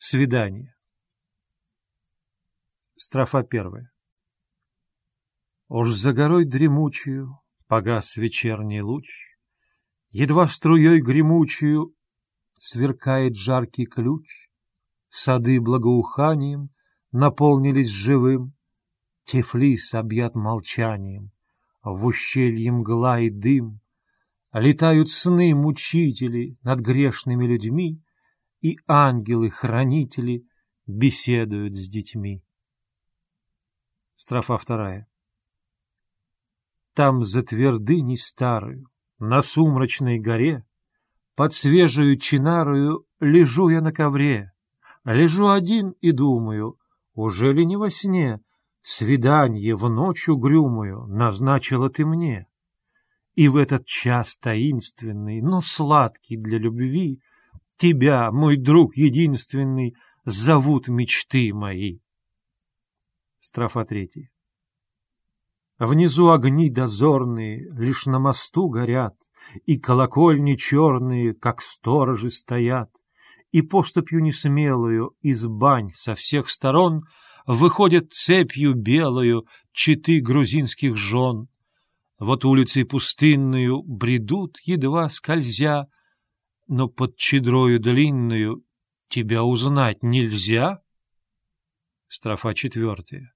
Свидание. Строфа первая. Уж за горой дремучую погас вечерний луч, едва струей гремучую сверкает жаркий ключ, сады благоуханием наполнились живым, Тифлис объят молчанием, в ущелье мгла и дым, летают сны мучители над грешными людьми, и ангелы-хранители беседуют с детьми. Строфа вторая. Там за твердыней старою, на сумрачной горе, под свежую чинарою лежу я на ковре, лежу один и думаю, уже ли не во сне свиданье в ночь угрюмую назначила ты мне? И в этот час таинственный, но сладкий для любви, тебя, мой друг единственный, зовут мечты мои. Строфа третья. Внизу огни дозорные лишь на мосту горят, и колокольни черные, как сторожи, стоят, и поступью несмелую из бань со всех сторон выходят цепью белую четы грузинских жен. Вот улицей пустынную бредут, едва скользя, но под чедрою длинную тебя узнать нельзя. Строфа четвертая.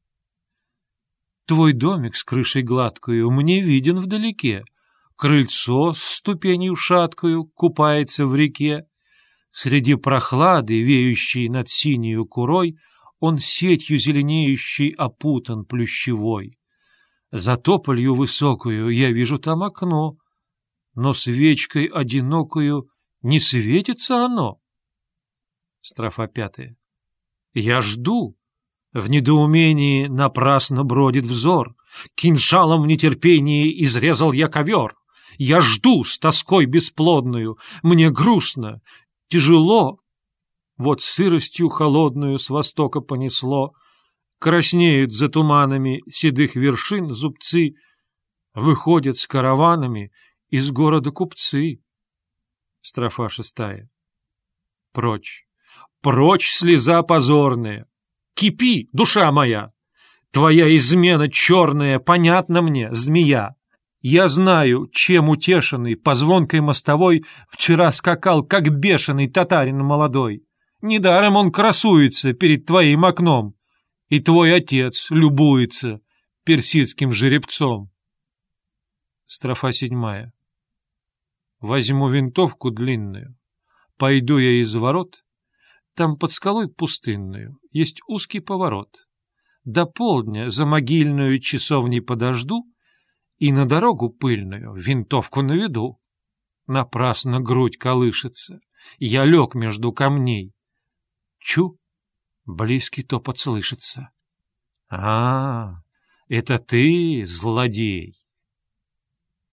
Твой домик с крышей гладкою мне виден вдалеке, крыльцо с ступенью шаткою купается в реке. Среди прохлады, веющей над синею курой, он сетью зеленеющей опутан плющевой. За тополью высокую я вижу там окно, но свечкой одинокою не светится оно. Строфа пятая. Я жду. В недоумении напрасно бродит взор. Кинжалом в нетерпении изрезал я ковер. Я жду с тоской бесплодную. Мне грустно, тяжело. Вот сыростью холодную с востока понесло. Краснеют за туманами седых вершин зубцы. Выходят с караванами из города купцы. Строфа шестая. Прочь, прочь, слеза позорная! Кипи, душа моя! Твоя измена черная понятна мне, змея. Я знаю, чем утешенный по звонкой мостовой вчера скакал, как бешеный татарин молодой. Недаром он красуется перед твоим окном, и твой отец любуется персидским жеребцом. Строфа седьмая. Возьму винтовку длинную, пойду я из ворот, там под скалой пустынную есть узкий поворот. До полдня за могильную часовней подожду и на дорогу пыльную винтовку наведу. Напрасно грудь колышется, я лег между камней. Чу, близкий топот слышится. А, это ты, злодей!